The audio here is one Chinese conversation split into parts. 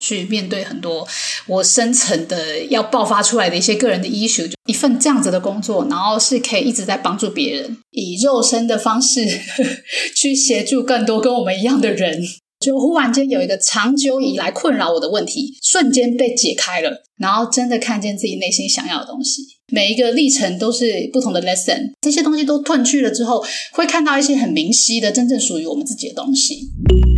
去面对很多我深层的要爆发出来的一些个人的 issue。 一份这样子的工作，然后是可以一直在帮助别人，以肉身的方式去协助更多跟我们一样的人，就忽然间有一个长久以来困扰我的问题瞬间被解开了，然后真的看见自己内心想要的东西。每一个历程都是不同的 lesson， 这些东西都褪去了之后，会看到一些很明晰的真正属于我们自己的东西。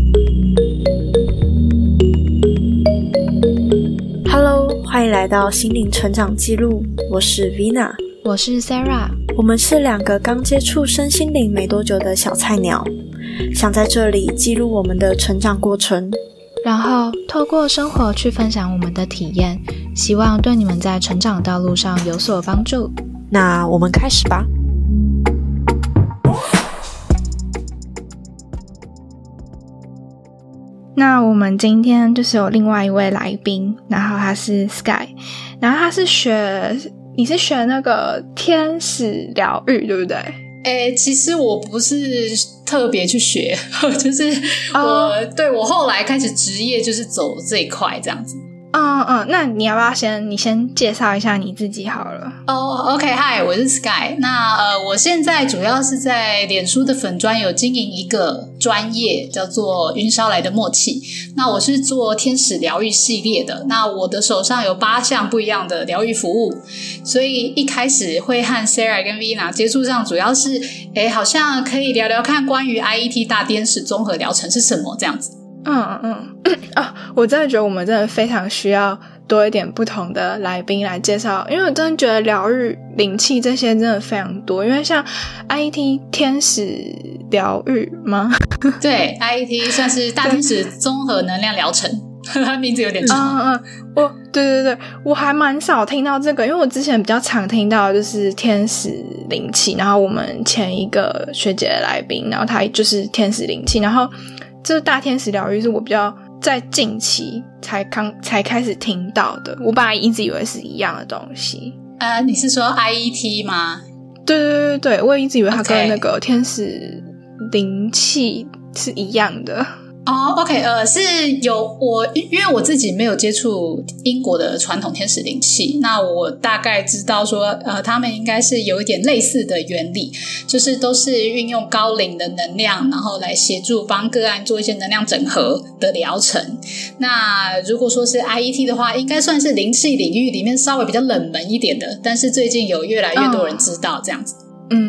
Hello， 欢迎来到心灵成长记录，我是 Vina， 我是 Sarah， 我们是两个刚接触身心灵没多久的小菜鸟，想在这里记录我们的成长过程， 然后透过生活去分享我们的体验，希望对你们在成长道路上有所帮助。 那我们开始吧。 那我们今天就是有另外一位来宾，然后他是 Sky， 然后他是你是学那个天使疗愈对不对？ 其实我不是特别去学，就是我后来开始职业就是走这一块这样子。 那你要不要你先介绍一下你自己好了。 OK， 嗨，我是 Sky。那我现在主要是在脸书的粉专有经营一个专业叫做云梢来的默契。那我是做天使疗愈系列的，那我的手上有8项不一样的疗愈服务，所以一开始会和 Sarah 跟 Vina 接触上，主要是好像可以聊聊看关于 IET 大天使综合疗程是什么这样子。 我真的觉得我们真的非常需要多一点不同的来宾来介绍，因为我真的觉得疗愈灵气这些真的非常多，因为像 IET 天使疗愈吗？ 对， IET 算是大天使综合能量疗程，它名字有点长。 对，我还蛮少听到这个，因为我之前比较常听到就是天使灵气，然后我们前一个学姐的来宾，然后他就是天使灵气，然后这大天使疗愈是我比较在近期才开始听到的，我本来一直以为是一样的东西。 你是说 IET 吗？ 对，我一直以为它跟那个天使灵气是一样的。 OK， 是有因为我自己没有接触英国的传统天使灵气，那我大概知道说他们应该是有一点类似的原理，就是都是运用高龄的能量，然后来协助帮个案做一些能量整合的疗程。那如果说是 IET 的话，应该算是灵气领域里面稍微比较冷门一点的，但是最近有越来越多人知道这样子。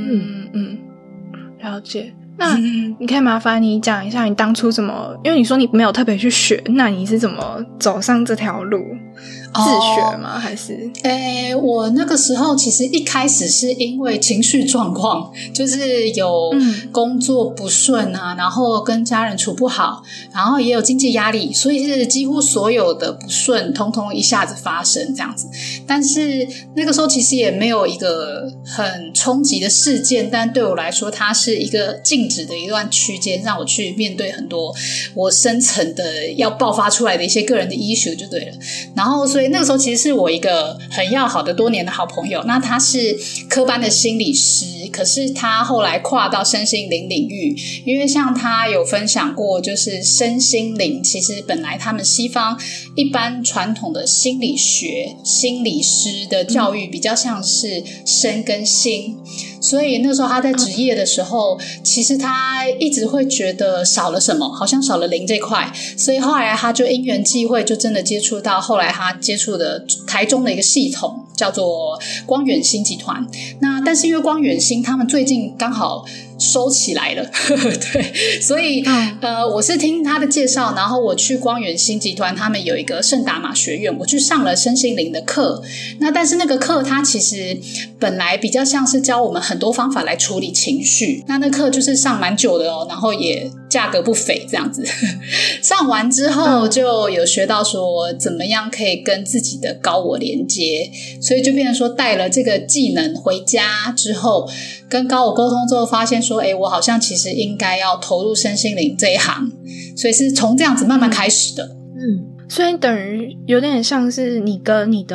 了解。那你可以麻烦你讲一下你当初怎么，因为你说你没有特别去学，那你是怎么走上这条路？自学吗？还是我那个时候其实一开始是因为情绪状况，就是有工作不顺啊，然后跟家人处不好，然后也有经济压力，所以是几乎所有的不顺通通一下子发生这样子。但是那个时候其实也没有一个很冲击的事件，但对我来说它是一个静止的一段区间，让我去面对很多我深层的要爆发出来的一些个人的 issue 就对了。然后所以那个时候其实是我一个很要好的多年的好朋友，那他是科班的心理师，可是他后来跨到身心灵领域，因为像他有分享过，就是身心灵其实本来他们西方一般传统的心理学心理师的教育比较像是身跟心，所以那时候他在职业的时候其实他一直会觉得少了什么，好像少了灵这块，所以后来他就因缘际会就真的接触到后来他接触的台中的一个系统叫做光远星集团。那但是因为光远星他们最近刚好收起来了对，所以我是听他的介绍，然后我去光远星集团他们有一个圣达玛学院，我去上了身心灵的课。那但是那个课它其实本来比较像是教我们很多方法来处理情绪，那课就是上蛮久的然后也价格不菲这样子上完之后就有学到说怎么样可以跟自己的高我连接，所以就变成说带了这个技能回家之后跟高我沟通之后发现说我好像其实应该要投入身心灵这一行，所以是从这样子慢慢开始的。 所以等于有点像是你跟你的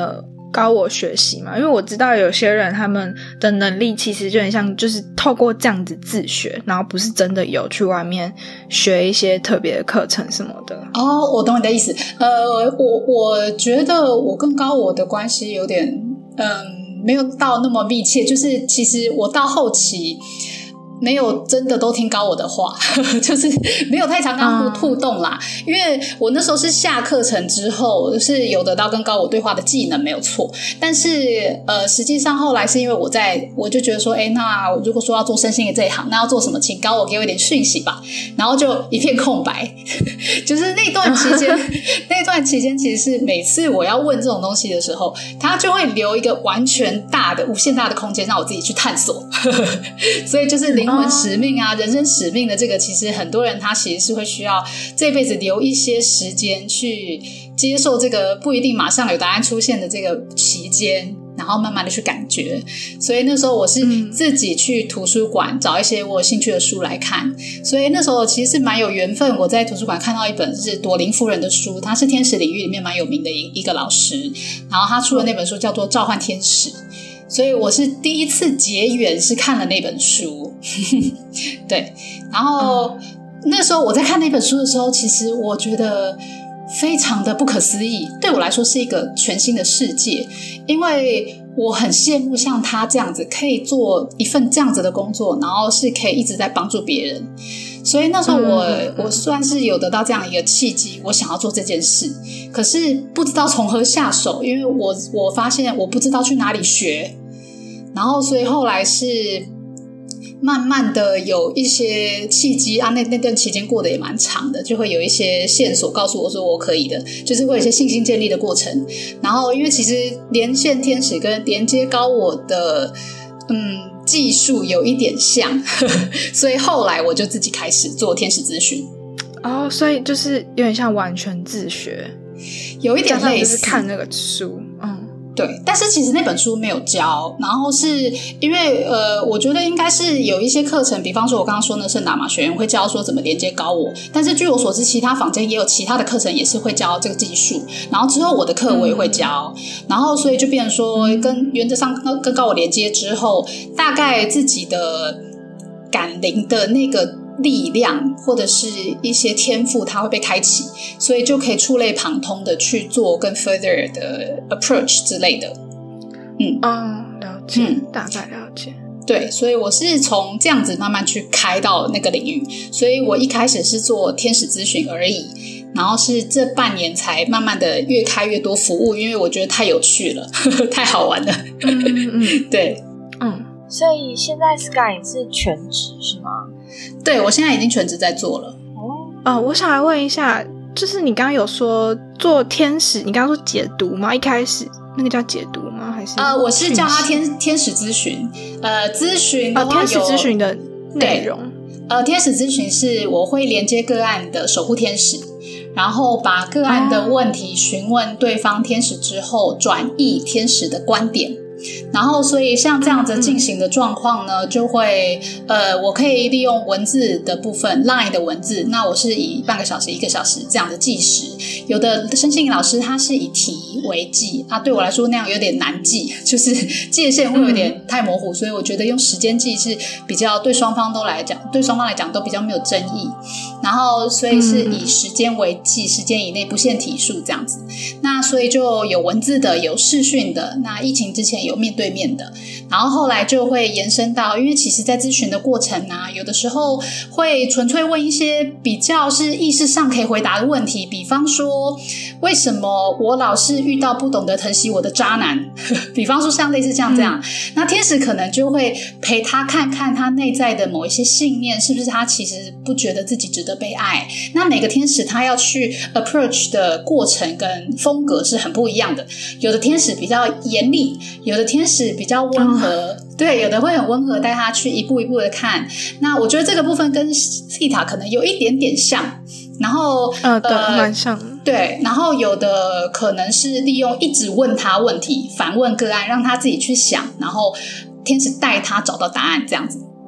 高我学习嘛？因为我知道有些人他们的能力其实就很像就是透过这样子自学，然后不是真的有去外面学一些特别的课程什么的。 哦，我懂你的意思。我觉得我跟高我的关系有点没有到那么密切，就是其实我到后期没有真的都听高我的话就是没有太常跟他互动啦，因为我那时候是下课程之后是有得到跟高我对话的技能没有错，但是实际上后来是因为我就觉得说那如果说要做身心灵这一行，那要做什么，请高我给我一点讯息吧，然后就一片空白就是那段期间其实是每次我要问这种东西的时候，他就会留一个完全无限大的空间让我自己去探索所以就是灵魂使命啊，人生使命的这个，其实很多人他其实是会需要这辈子留一些时间去接受这个不一定马上有答案出现的这个期间，然后慢慢的去感觉。所以那时候我是自己去图书馆找一些我有兴趣的书来看，所以那时候其实是蛮有缘分，我在图书馆看到一本是朵琳夫人的书，他是天使领域里面蛮有名的一个老师，然后他出的那本书叫做《召唤天使》，所以我是第一次结缘是看了那本书对，然后那时候我在看那本书的时候，其实我觉得非常的不可思议，对我来说是一个全新的世界，因为我很羡慕像他这样子可以做一份这样子的工作，然后是可以一直在帮助别人，所以那时候我算是有得到这样一个契机，我想要做这件事，可是不知道从何下手，因为我发现我不知道去哪里学，然后所以后来是慢慢的有一些契机啊，那段期间过得也蛮长的，就会有一些线索告诉我说我可以的，就是会有一些信心建立的过程。然后因为其实连线天使跟连接高我的技术有一点像所以后来我就自己开始做天使咨询。 哦，所以就是有点像完全自学， 有一点类似， 就是看那个书。 对，但是其实那本书没有教，然后是因为我觉得应该是有一些课程，比方说我刚刚说的圣达玛学院会教说怎么连接高我，但是据我所知其他坊间也有其他的课程也是会教这个技术，然后之后我的课我也会教，然后所以就变成说原则上跟高我连接之后，大概自己的感灵的那个力量或者是一些天赋它会被开启，所以就可以触类旁通的去做更 further 的 approach 之类的。 了解，大概了解。 对，所以我是从这样子慢慢去开到那个领域，所以我一开始是做天使咨询而已，然后是这半年才慢慢的越开越多服务，因为我觉得太有趣了太好玩了对。 所以现在 Sky 是全职是吗？ 对，我现在已经全职在做了。 我想来问一下，就是你刚刚有说做天使，你刚刚说解读吗？一开始那个叫解读吗？还是我是叫它天使咨询。咨询的话天使咨询的内容。 天使咨询是我会连接个案的守护天使，然后把个案的问题询问对方天使之后，转译天使的观点。然后所以像这样子进行的状况呢，就会我可以利用文字的部分 LINE 的文字，那我是以半个小时1个小时这样的计时，有的身心灵老师他是以题为记对我来说那样有点难记，就是界限会有点太模糊，所以我觉得用时间记是比较对双方来讲都比较没有争议，然后所以是以时间为记，时间以内不限题数这样子。那所以就有文字的，有视讯的，那疫情之前有面对面的，然后后来就会延伸到，因为其实在咨询的过程有的时候会纯粹问一些比较是意识上可以回答的问题，比方说为什么我老是遇到不懂得疼惜我的渣男比方说像类似像这样，那天使可能就会陪他看看他内在的某一些信念是不是他其实不觉得自己值得被爱，那每个天使他要去 approach 的过程跟风格是很不一样的，有的天使比较严厉，有的天使比较温和对，有的会很温和带他去一步一步的看，那我觉得这个部分跟西塔可能有一点点像，然后对，蛮像对，然后有的可能是利用一直问他问题，反问个案让他自己去想，然后天使带他找到答案这样子。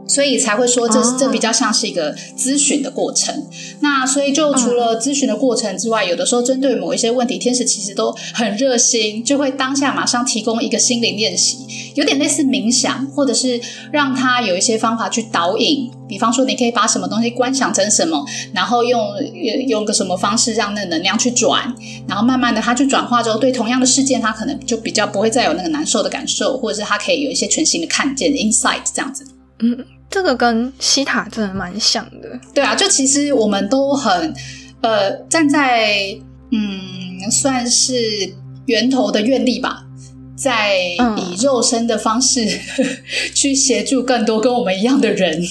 所以才会说这比较像是一个咨询的过程。那所以就除了咨询的过程之外，有的时候针对某一些问题，天使其实都很热心，就会当下马上提供一个心灵练习，有点类似冥想，或者是让他有一些方法去导引。比方说你可以把什么东西观想成什么，然后用个什么方式让那个能量去转，然后慢慢的它去转化之后，对同样的事件它可能就比较不会再有那个难受的感受，或者是它可以有一些全新的看见 insight 这样子。 这个跟西塔真的蛮像的。 对啊，就其实我们都很站在算是源头的愿力吧，在以肉身的方式去协助更多跟我们一样的人。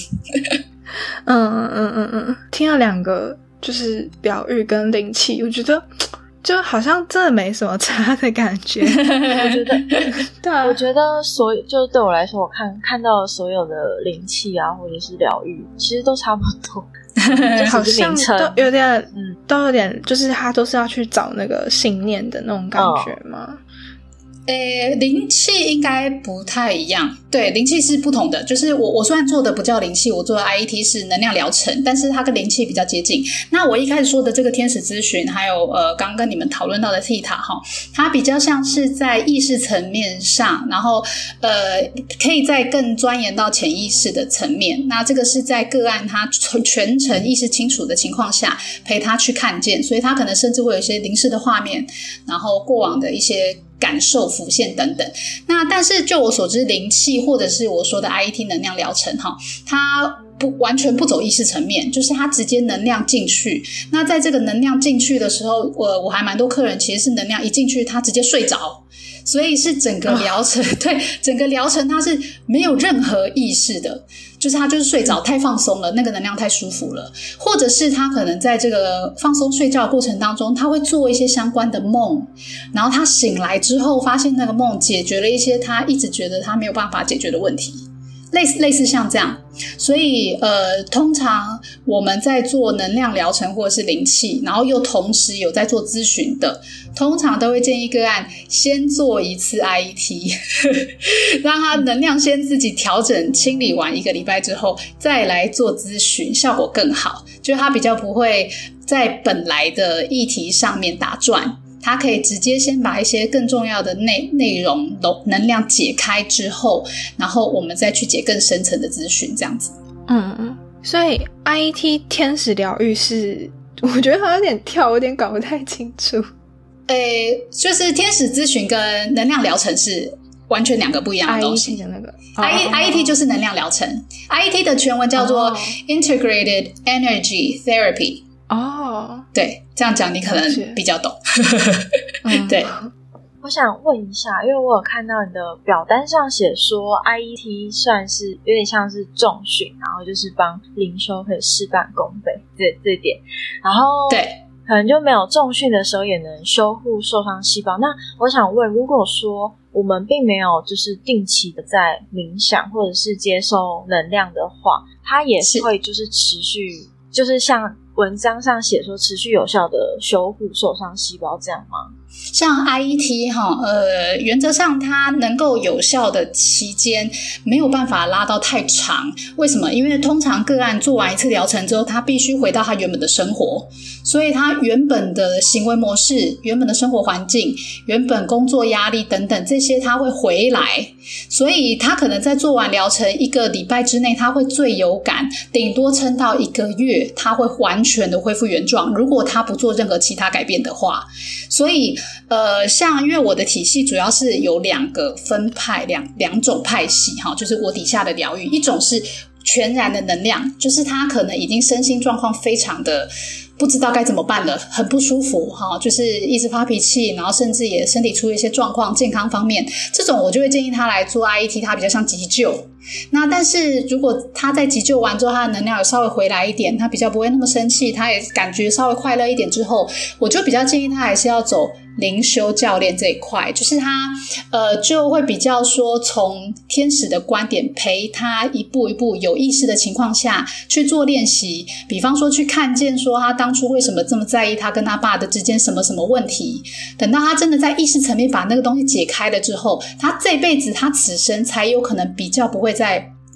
听了2个就是疗愈跟灵气，我觉得就好像真的没什么差的感觉。 我觉得对啊， 我觉得就对我来说，我看到所有的灵气啊或者是疗愈其实都差不多。 好像都有点就是他都是要去找那个信念的那种感觉吗？ 灵气应该不太一样。对，灵气是不同的，就是我虽然做的不叫灵气，我做的 IET 是能量疗程，但是它跟灵气比较接近。那我一开始说的这个天使咨询，还有刚跟你们讨论到的 Theta 它比较像是在意识层面上，然后可以再更钻研到潜意识的层面。那这个是在个案他全程意识清楚的情况下陪他去看见，所以他可能甚至会有一些灵视的画面，然后过往的一些感受浮现等等。那但是就我所知，灵气或者是我说的 IET 能量疗程它完全不走意识层面，就是它直接能量进去。那在这个能量进去的时候，我还蛮多客人其实是能量一进去他直接睡着，所以是整个疗程对，整个疗程它是没有任何意识的，就是他就是睡着，太放松了，那个能量太舒服了。或者是他可能在这个放松睡觉的过程当中，他会做一些相关的梦，然后他醒来之后发现那个梦解决了一些他一直觉得他没有办法解决的问题，类似像这样。所以通常我们在做能量疗程或者是灵气，然后又同时有在做咨询的，通常都会建议个案先做一次 IET 让他能量先自己调整清理完1个礼拜之后再来做咨询，效果更好，就是他比较不会在本来的议题上面打转，他可以直接先把一些更重要的内容能量解开之后，然后我们再去解更深层的咨询这样子。 所以 IET 天使疗愈是我觉得好像有点跳，有点搞不太清楚。 就是天使咨询跟能量疗程是完全2个不一样的东西。 IET 的那个 IET 就是能量疗程， IET 的全文叫做 Integrated Energy Therapy。对，这样讲你可能比较懂。对， 我想问一下，因为我有看到你的表单上写说 IET 算是有点像是重训，然后就是帮灵修可以事半功倍这点，然后对可能就没有重训的时候也能修护受伤细胞。那我想问，如果说我们并没有就是定期的在冥想或者是接受能量的话，它也会就是持续，就是像文章上写说持续有效的修护受伤细胞这样吗？ 像 IET 原则上它能够有效的期间没有办法拉到太长。为什么？因为通常个案做完一次疗程之后，他必须回到他原本的生活，所以他原本的行为模式、原本的生活环境、原本工作压力等等这些他会回来，所以他可能在做完疗程1个礼拜之内他会最有感，顶多撑到1个月他会完全的恢复原状，如果他不做任何其他改变的话。所以像因为我的体系主要是有2个分派，两种派系就是我底下的疗愈，一种是全然的能量，就是他可能已经身心状况非常的不知道该怎么办了，很不舒服就是一直发脾气，然后甚至也身体出一些状况，健康方面这种我就会建议他来做 IET， 他比较像急救。那但是如果他在急救完之后他的能量有稍微回来一点，他比较不会那么生气，他也感觉稍微快乐一点之后，我就比较建议他还是要走灵修教练这一块，就是他就会比较说从天使的观点陪他一步一步有意识的情况下去做练习，比方说去看见说他当初为什么这么在意他跟他爸的之间什么什么问题，等到他真的在意识层面把那个东西解开了之后，他这辈子他此生才有可能比较不会再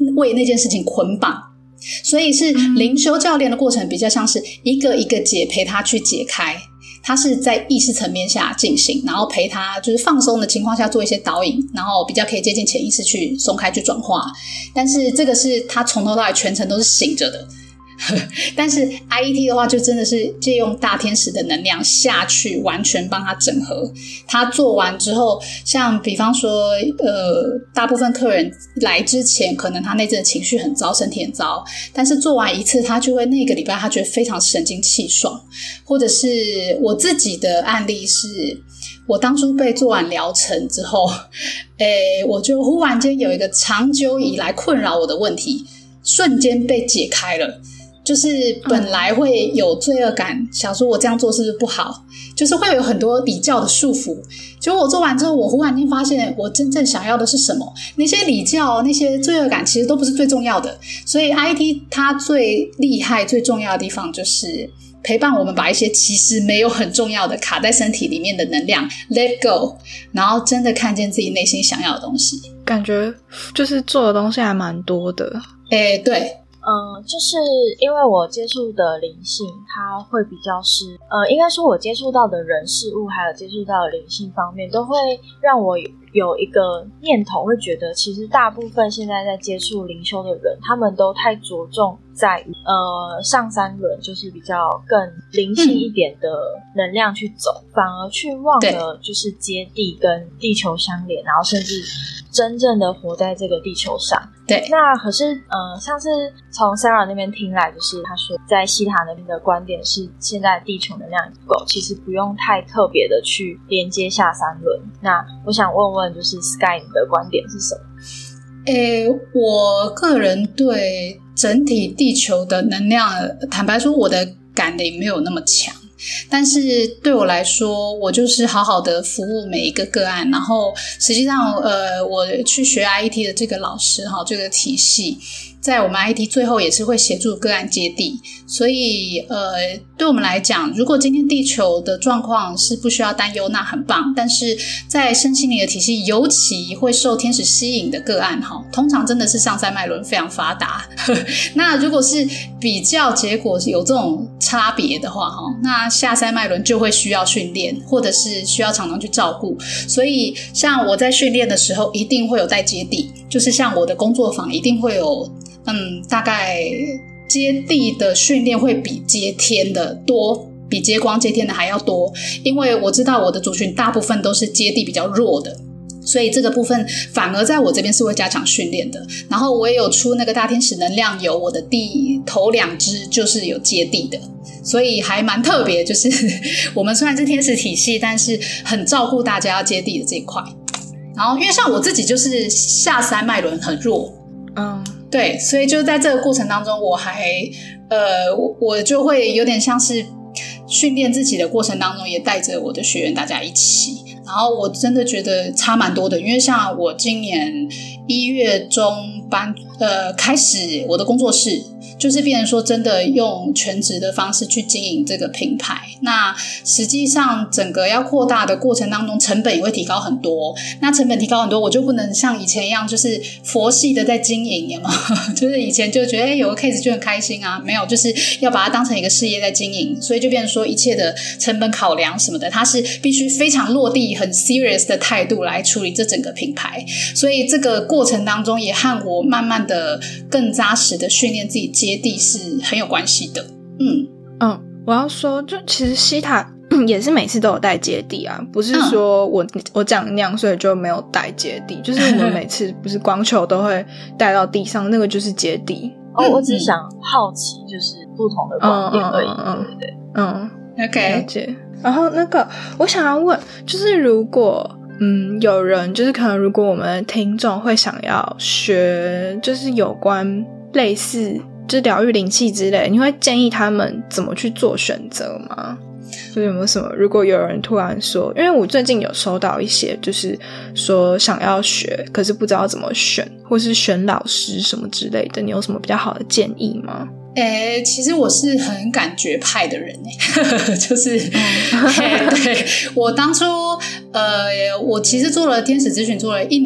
为那件事情捆绑，所以是灵修教练的过程比较像是一个一个结，陪他去解开，他是在意识层面下进行，然后陪他就是放松的情况下做一些导引，然后比较可以接近潜意识去松开去转化，但是这个是他从头到尾全程都是醒着的但是 IET 的话就真的是借用大天使的能量下去完全帮他整合，他做完之后像比方说大部分客人来之前可能他那阵情绪很糟，身体很糟，但是做完一次他就会那个礼拜他觉得非常神清气爽，或者是我自己的案例是我当初被做完疗程之后我就忽然间有一个长久以来困扰我的问题瞬间被解开了，就是本来会有罪恶感，想说我这样做是不是不好，就是会有很多礼教的束缚，结果我做完之后我忽然间发现我真正想要的是什么，那些礼教那些罪恶感其实都不是最重要的，所以 IET 它最厉害最重要的地方就是陪伴我们把一些其实没有很重要的卡在身体里面的能量 let go， 然后真的看见自己内心想要的东西， 感觉就是做的东西还蛮多的。 对， 就是因为我接触的灵性它会比较是应该说我接触到的人事物还有接触到的灵性方面都会让我有一个念头，会觉得其实大部分现在在接触灵修的人他们都太着重在于上三轮就是比较更灵性一点的能量去走，反而去忘了就是接地跟地球相连，然后甚至真正的活在这个地球上。 对， 那可是像是从 Sarah 那边听来，就是他说在西塔那边的观点是现在地球能量不够，其实不用太特别的去连接下三轮。那我想问问就是 Sky 你的观点是什么？ 我个人对整体地球的能量坦白说我的感灵没有那么强，但是对我来说我就是好好的服务每一个个案，然后实际上我去学 IET 的这个老师这个体系在我们 IET 最后也是会协助个案接地，所以对我们来讲如果今天地球的状况是不需要担忧那很棒，但是在身心灵的体系尤其会受天使吸引的个案通常真的是上三脉轮非常发达那如果是比较结果有这种差别的话那下三脉轮就会需要训练，或者是需要常常去照顾，所以像我在训练的时候一定会有带接地，就是像我的工作坊一定会有大概接地的训练会比接天的多，比接光接天的还要多，因为我知道我的族群大部分都是接地比较弱的，所以这个部分反而在我这边是会加强训练的。然后我也有出那个大天使能量油，我的头2支就是有接地的，所以还蛮特别，就是我们虽然是天使体系，但是很照顾大家要接地的这一块。然后因为像我自己就是下三脉轮很弱对，所以就在这个过程当中我还我就会有点像是训练自己的过程当中也带着我的学员大家一起，然后我真的觉得差蛮多的，因为像我今年1月中开始我的工作室，就是变成说真的用全职的方式去经营这个品牌，那实际上整个要扩大的过程当中成本也会提高很多，那成本提高很多我就不能像以前一样就是佛系的在经营，有没有就是以前就觉得有个 case 就很开心啊，没有，就是要把它当成一个事业在经营，所以就变成说一切的成本考量什么的它是必须非常落地很 serious 的态度来处理这整个品牌，所以这个过程当中也和我慢慢的更扎实的训练自己接地是很有关系的。 我要说就其实西塔也是每次都有带接地啊，不是说我讲那样所以就没有带接地，就是我们每次不是光球都会带到地上，那个就是接地。 我只是想好奇就是不同的观点而已。对 OK 了解。然后那个我想要问就是如果有人就是可能如果我们的听众会想要学就是有关类似就是疗愈灵气之类的，你会建议他们怎么去做选择吗？就是有没有什么如果有人突然说，因为我最近有收到一些就是说想要学可是不知道怎么选，或是选老师什么之类的，你有什么比较好的建议吗？ 其实我是很感觉派的人就是对，我当初我其实做了天使咨询做了1年，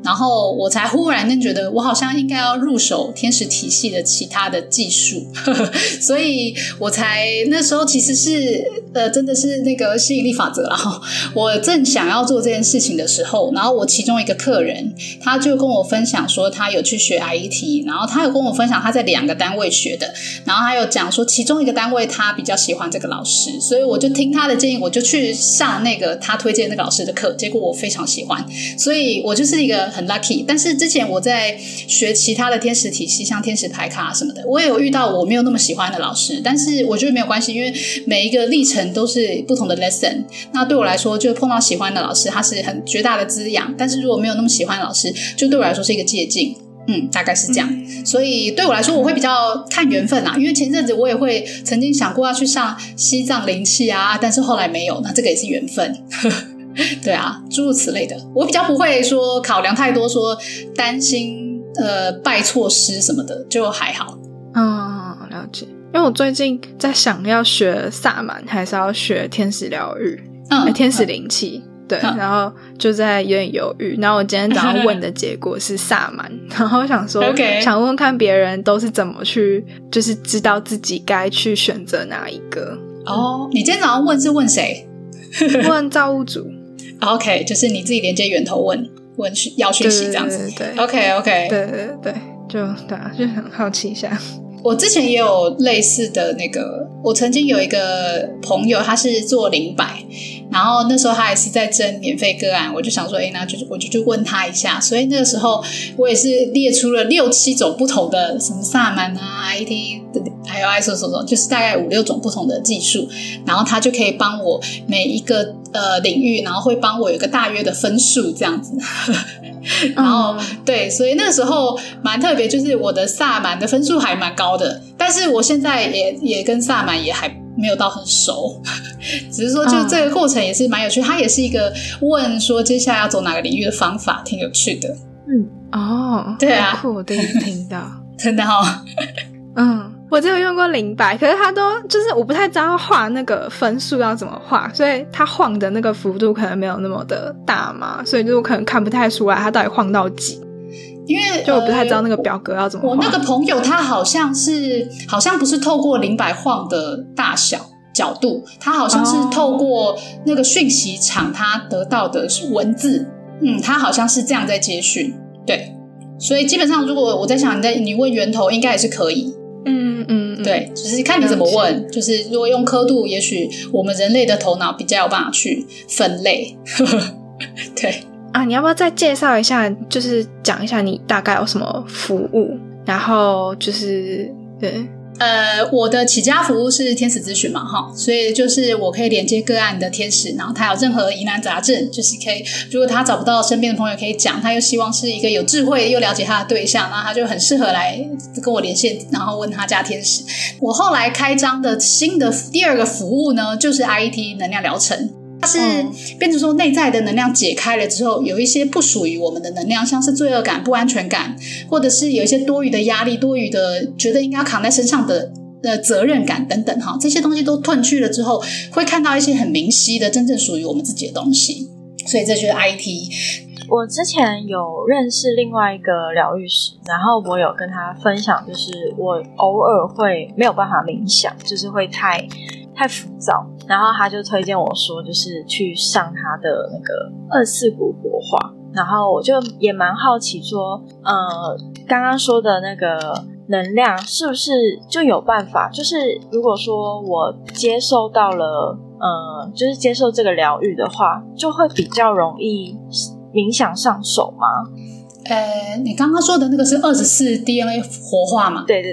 然后我才忽然间觉得我好像应该要入手天使体系的其他的技术所以我才那时候其实是真的是那个吸引力法则啦，我正想要做这件事情的时候，然后我其中一个客人他就跟我分享说他有去学 IET， 然后他有跟我分享他在2个单位学的，然后他有讲说其中一个单位他比较喜欢这个老师，所以我就听他的建议，我就去上那个他推荐那个老师的课，结果我非常喜欢，所以我就是一个很 lucky。 但是之前我在学其他的天使体系，像天使牌卡什么的，我也有遇到我没有那么喜欢的老师，但是我觉得没有关系，因为每一个历程都是不同的 lesson， 那对我来说就碰到喜欢的老师他是很绝大的滋养，但是如果没有那么喜欢的老师就对我来说是一个借鉴，大概是这样。所以对我来说我会比较看缘分啦，因为前阵子我也会曾经想过要去上西藏灵气啊，但是后来没有，那这个也是缘分对啊，诸如此类的，我比较不会说考量太多，说担心拜错师什么的，就还好。 了解。因为我最近在想要学萨满还是要学天使疗愈，天使灵气，对，然后就在有点犹豫，然后我今天早上问的结果是萨满然后想说想问问看别人都是怎么去就是知道自己该去选择哪一个。 你今天早上问是问谁？ 问造物主 OK， 就是你自己连接源头问要讯息这样子。 对 OK 对，就对啊，就很好奇一下。 我之前也有类似的那个，我曾经有一个朋友他是做0摆，然后那时候他也是在征免费个案，我就想说那我就去问他一下，所以那个时候我也是列出了6-7种不同的什么萨满啊 IT 还有 ISO 就是大概5-6种不同的技术，然后他就可以帮我每一个领域，然后会帮我有一个大约的分数这样子然后对，所以那个时候蛮特别，就是我的萨满的分数还蛮高的，但是我现在也跟萨满也还没有到很熟只是说就这个过程也是蛮有趣，它也是一个问说接下来要走哪个领域的方法，挺有趣的。 对啊，好酷，我第一次听到真的我只有用过0摆，可是它都就是我不太知道画那个分数要怎么画，所以它晃的那个幅度可能没有那么的大嘛，所以就我可能看不太出来它到底晃到几， 因为就我不太知道那个表格要怎么画。 我那个朋友他好像不是透过0摆晃的大小角度，他好像是透过那个讯息场他得到的文字，他好像是这样在接讯。对，所以基本上如果我在想你问源头应该也是可以。对，就是看你怎么问，就是如果用刻度，也许我们人类的头脑比较有办法去分类对你要不要再介绍一下，就是讲一下你大概有什么服务，然后就是对我的起家服务是天使咨询嘛，所以就是我可以连接个案的天使，然后他有任何疑难杂症，就是可以，如果他找不到身边的朋友可以讲，他又希望是一个有智慧又了解他的对象，然后他就很适合来跟我连线，然后问他家天使。我后来开张的新的第2个服务呢，就是 IET 能量疗程。它是变成说内在的能量解开了之后，有一些不属于我们的能量，像是罪恶感、不安全感，或者是有一些多余的压力、多余的觉得应该要扛在身上的责任感等等这些东西都褪去了之后，会看到一些很明晰的真正属于我们自己的东西。所以这就是 IT。 我之前有认识另外一个疗愈师，然后我有跟他分享，就是我偶尔会没有办法冥想，就是会太浮躁，然后他就推荐我说就是去上他的那个24股活化，然后我就也蛮好奇说刚刚说的那个能量是不是就有办法，就是如果说我接受到了就是接受这个疗愈的话，就会比较容易冥想上手吗？ 你刚刚说的那个是24 DNA 活化吗？ 对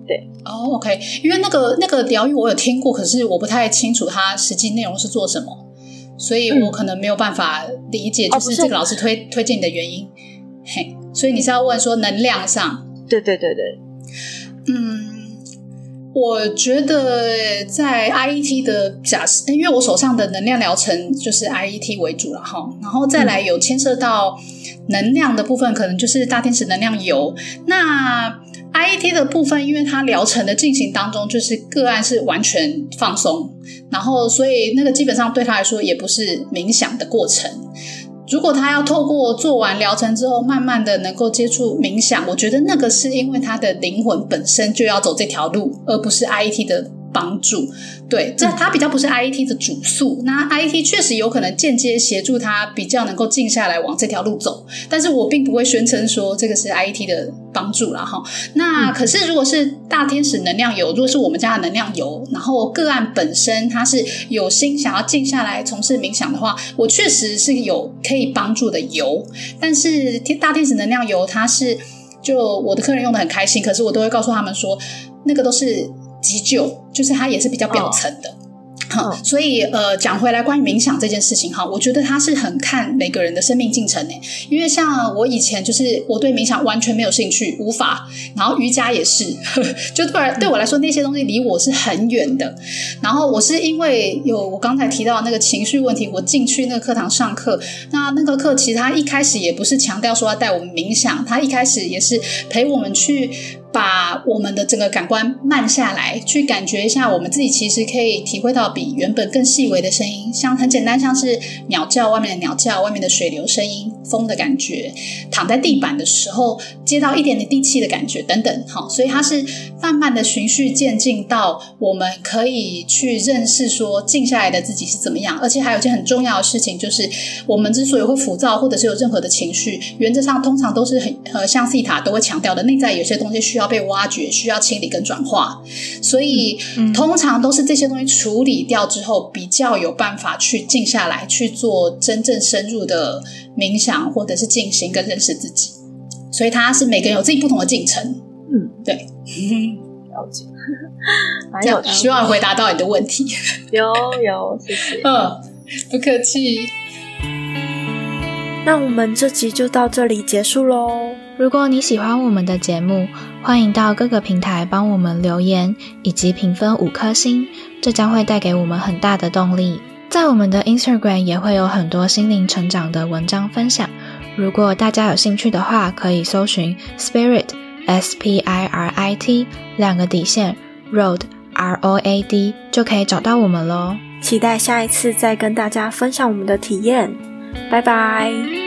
OK， 因为那个疗愈我有听过，可是我不太清楚它实际内容是做什么，所以我可能没有办法理解就是这个老师推荐你的原因。所以你是要问说能量上？ 对我觉得在 IET 的假设，因为我手上的能量疗程就是 IET 为主了然后再来有牵涉到能量的部分，可能就是大天使能量油。那 IET 的部分，因为它疗程的进行当中就是个案是完全放松，然后所以那个基本上对他来说也不是冥想的过程。 如果他要透过做完疗程之后慢慢的能够接触冥想，我觉得那个是因为他的灵魂本身就要走这条路，而不是 IET 的帮助。对，这它比较不是 IET 的主诉，那 IET 确实有可能间接协助他比较能够静下来往这条路走，但是我并不会宣称说这个是 IET 的帮助啦齁。那可是如果是大天使能量油，如果是我们家的能量油，然后个案本身他是有心想要静下来从事冥想的话，我确实是有可以帮助的油。但是大天使能量油它是就我的客人用得很开心，可是我都会告诉他们说那个都是急救，就是它也是比较表层的。所以讲回来关于冥想这件事情哈，我觉得它是很看每个人的生命进程耶。因为像我以前就是我对冥想完全没有兴趣，无法，然后瑜伽也是就对我来说那些东西离我是很远的。然后我是因为有我刚才提到那个情绪问题，我进去那个课堂上课，那个课其实他一开始也不是强调说要带我们冥想，他一开始也是陪我们去把我们的整个感官慢下来，去感觉一下我们自己其实可以体会到比原本更细微的声音，像很简单，像是鸟叫，外面的鸟叫，外面的水流声音，风的感觉，躺在地板的时候接到一点点地气的感觉等等。所以它是慢慢的循序渐进到我们可以去认识说静下来的自己是怎么样。而且还有一件很重要的事情，就是我们之所以会浮躁或者是有任何的情绪，原则上通常都是像西塔都会强调的，内在有些东西需要被挖掘，需要清理跟转化。所以通常都是这些东西处理掉之后，比较有办法去静下来去做真正深入的冥想或者是静心跟认识自己。所以它是每个人有自己不同的进程。对， 了解。蛮有趣， 希望回答到你的问题。 有，谢谢。 不客气。 那我们这集就到这里结束咯。如果你喜欢我们的节目，欢迎到各个平台帮我们留言以及评分5颗星，这将会带给我们很大的动力。在我们的 Instagram 也会有很多心灵成长的文章分享，如果大家有兴趣的话，可以搜寻 Spirit SPIRIT 2个底线 Road ROAD 就可以找到我们咯。 期待下一次再跟大家分享我们的体验，拜拜。